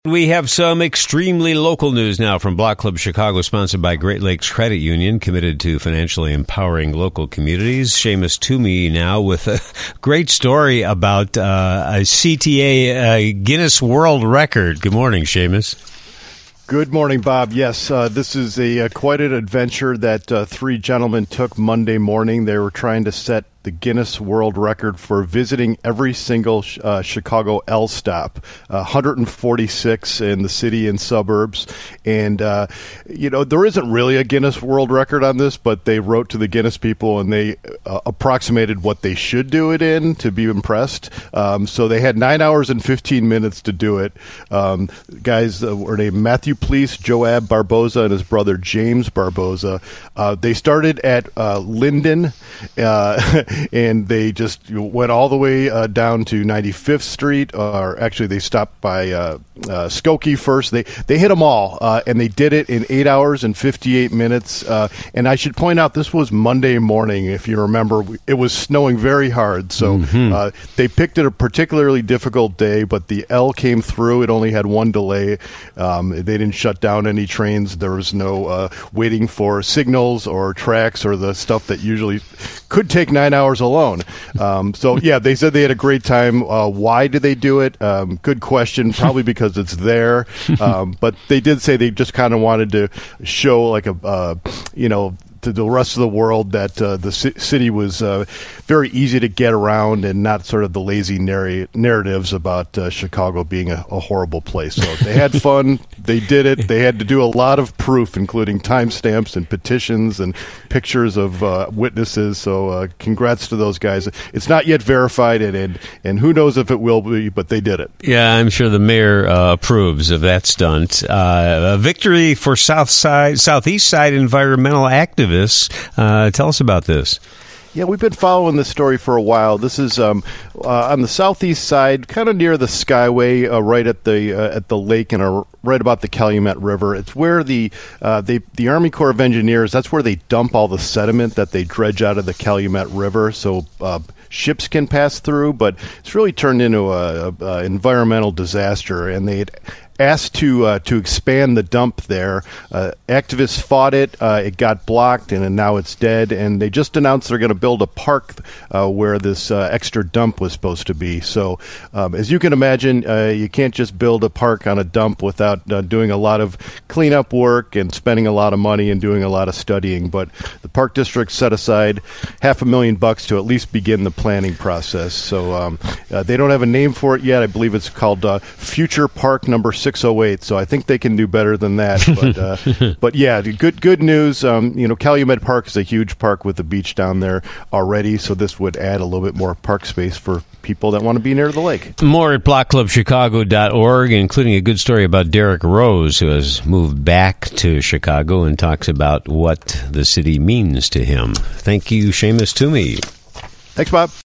We have some extremely local news now from Block Club Chicago, sponsored by Great Lakes Credit Union, committed to financially empowering local communities. Seamus Toomey now with a great story about a CTA Guinness World Record. Good morning, Seamus. Good morning, Bob. Yes, this is quite an adventure that three gentlemen took Monday morning. They were trying to set the Guinness World Record for visiting every single Chicago L stop, 146 in the city and suburbs. And, there isn't really a Guinness World Record on this, but they wrote to the Guinness people and they approximated what they should do it in to be impressed. So they had 9 hours and 15 minutes to do it. Guys were named Matthew Pleece, Joab Barboza, and his brother James Barboza. They started at Linden, and they just went all the way down to 95th Street, or actually they stopped by Skokie first. They hit them all, and they did it in 8 hours and 58 minutes. And I should point out, this was Monday morning. If you remember, it was snowing very hard, so they picked it a particularly difficult day, but the L came through. It only had one delay. They didn't shut down any trains. There was no waiting for signals or tracks or the stuff that usually could take 9 hours alone. They said they had a great time. Why did they do it? Good question. Probably because it's there. But they did say they just kind of wanted to show like to the rest of the world that the city was very easy to get around and not sort of the lazy narratives about Chicago being a horrible place. So they had fun. They did it. They had to do a lot of proof, including timestamps and petitions and pictures of witnesses. So congrats to those guys. It's not yet verified, and who knows if it will be, but they did it. Yeah, I'm sure the mayor approves of that stunt. A victory for Southeast Side environmental activists. Tell us about this. Yeah, we've been following this story for a while. This is on the southeast side, kind of near the Skyway, right at the lake and right about the Calumet River. It's where the Army Corps of Engineers, that's where they dump all the sediment that they dredge out of the Calumet River, so ships can pass through. But it's really turned into a environmental disaster, and they had asked to expand the dump there. Activists fought it. It got blocked, and now it's dead. And they just announced they're going to build a park where this extra dump was supposed to be. So, as you can imagine, you can't just build a park on a dump without doing a lot of cleanup work and spending a lot of money and doing a lot of studying. But the park district set aside $500,000 to at least begin the planning process. So they don't have a name for it yet. I believe it's called Future Park Number 608, so I think they can do better than that. But yeah, good news. Calumet Park is a huge park with a beach down there already, so this would add a little bit more park space for people that want to be near the lake. More at blockclubchicago.org, including a good story about Derek Rose, who has moved back to Chicago and talks about what the city means to him. Thank you, Seamus Toomey. Thanks, Bob.